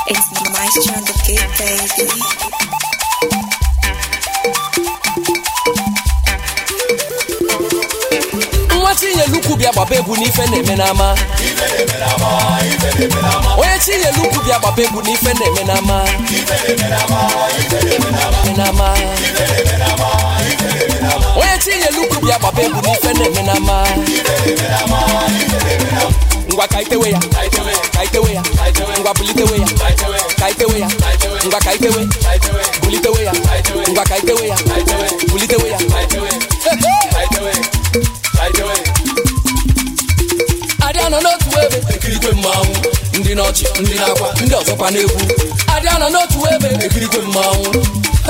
It's Maestro on the beat, baby. Tinye luku bia gbaba egwu n'ife na-eme n'ama. Onye tinye luku bia gbaba egwu n'ife na-eme n'ama. Onye tinye luku bia gbaba egwu n'ife na-eme n'ama. Ngwa kaitewe ya, kaitewe ya, ngwa bulitewe ya, kaitewe ya, ngwa kaitewe, bulitewe ya, ngwa kaitewe ya, bulitewe ya. Adiana n'otu ebe ekirikwe mmanwụ ndị n'ọchị ndị n'akwa ndị ọzọkwa n'egwu. Adiana n'otu ebe ekirikwe mmanwụ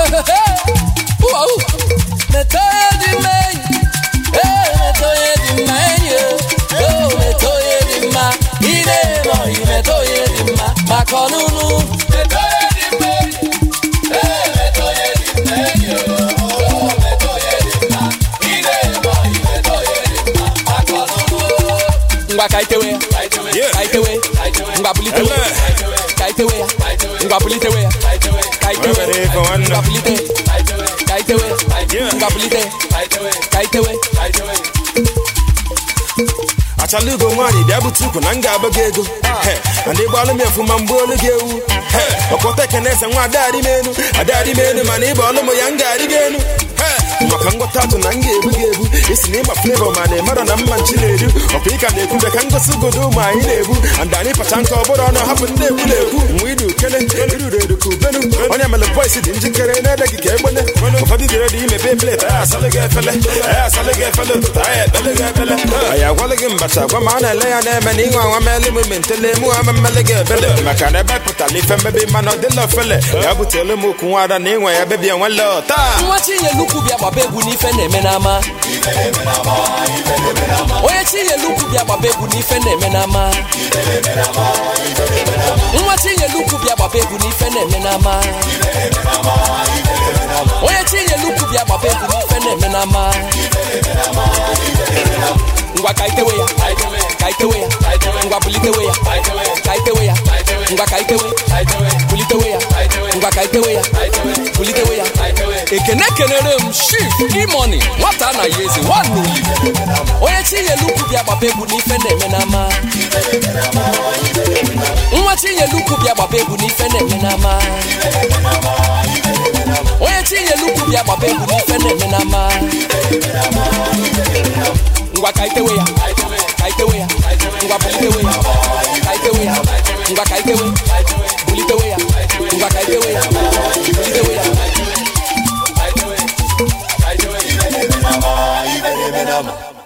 metoye dị mma enyi metoye dị mma enyi metoye dị mma ị na-eme ọyị metoye dị mma maka ọnụnụ metoye dị mma enyi metoye dị mma enyi metoye dị mma ị na-eme ọyị metoye dị mma maka ọnụnụ. Ngwa kaitewe kaitewe ngwa bulitewe kaitewe ngwa bulitewe kaitewe ngwa bulite kaitewe ngwa bulite kaitewe. Achalugo nwanyị bịa bute ukwu na nga agbago ego ndị gbalụ m efu ma mgbe olu gị ewu ọkpọta kenesa nwa adadị menu mana ịba ọlụ m ya nga adị gị enu maka ngwọta atụ na nga ebu gị ebu isi na ịgba flavor ma na-emara na mma nchi na-edu ọkwa ịka na-ekwube ka ngosi ugodo ụmụ anyị na-ebu and anyị pacha nke ọbụrụ ọnụ hapụ ndị egwu na-ekwu mgbe idu kele iruru edu ka ubenu onye mere voice dị njikere na-ede gị ka egbene ụfọdụ dịrị dị imebe plate anyị asalị gị efele ụtụtụ anyị ekpele gị ekpele anyị agwalị gị mbacha gwa ma a na-ele ya na-eme na ịnwe anwa mele m mentele emu ama mmele gị ebele maka na ebe pụtara ife mmebi mana ọ dịla ofele ya butele m okwu nwa ada na ịnwe ya bebi enwele taa nwa tinye luku bịa gbaba egwu n'ife na-eme n'ama. Onye tinye luku bịa gbaba egwu n'ife na-eme n'ama. Nwa tinye luku bịa gbaba egwu n'ife na-eme n'ama. Onye tinye luku bịa gbaba egwu n'ife na-eme n'ama. Ngwa kaitewe ya kaitewe ya ngwa bulitewe ya kaitewe ya ngwa kaitewe bulitewe ya ngwa kaitewe ya bulitewe ya. Ekene kenere m Chief E-Money nwata na yezi nwanuli. Onye tinye luku bịa gbaba egwu n'ife na-eme n'ama. Nwa tinye luku bịa gbaba egwu n'ife na-eme n'ama. Onye tinye luku bịa gbaba egwu n'ife na-eme n'ama. Ngwa kaitewe ya kaitewe ya ngwa bulitewe ya kaitewe ya ngwa kaitewe bulitewe ya ngwa kaitewe ya bulitewe ya.